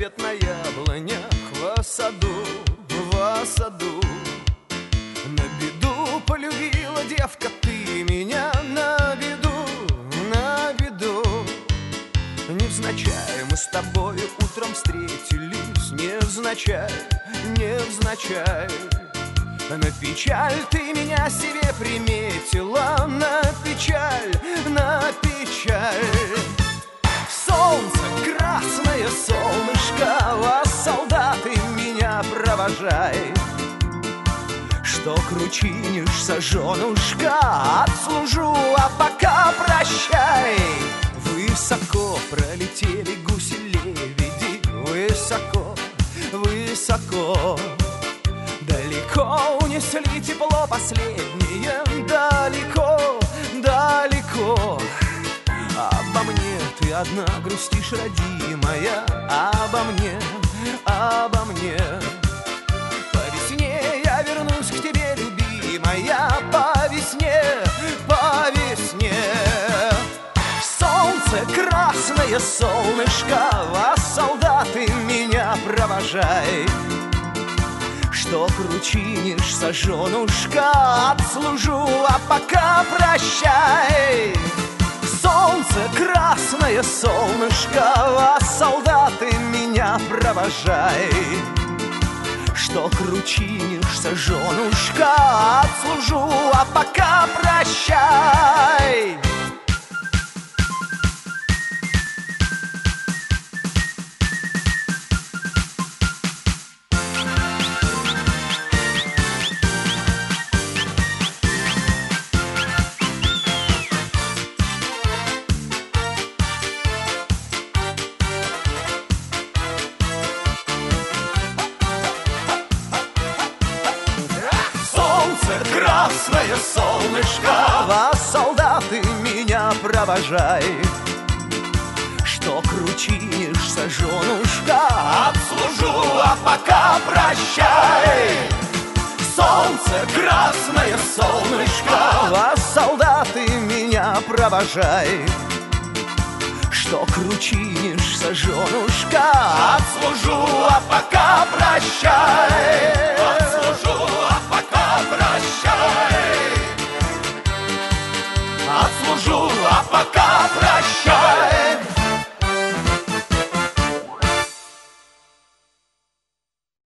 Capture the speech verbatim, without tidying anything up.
цвет на яблонях в саду, в саду. На беду полюбила девка ты меня, на беду, на беду. Невзначай мы с тобою утром встретились, невзначай, невзначай. На печаль ты меня себе приметила, на печаль, на печаль. Солнце, красное солнышко, вас, солдаты, меня провожай. Что кручинишься, женушка, отслужу, а пока прощай. Высоко пролетели гуси-лебеди, высоко, высоко. Далеко унесли тепло последнее, далеко, далеко. Обо мне ты одна грустишь, родимая, обо мне, обо мне. По весне я вернусь к тебе, любимая, по весне, по весне. Солнце, красное солнышко, вас, солдаты, меня провожай. Что кручинишься, женушка, отслужу, а пока прощай. Солнце, красное солнышко, вас, солдаты, меня провожай. Что кручинишься, женушка, отслужу, а пока прощай. Красное солнышко, вас, солдаты, меня провожай. Что кручинишься, женушка, отслужу, а пока прощай. Солнце, красное солнышко, вас, солдаты, меня провожай. Что кручинишься, женушка, отслужу, а пока прощай. Отслужу, а пока прощай. Отслужу, а пока прощай.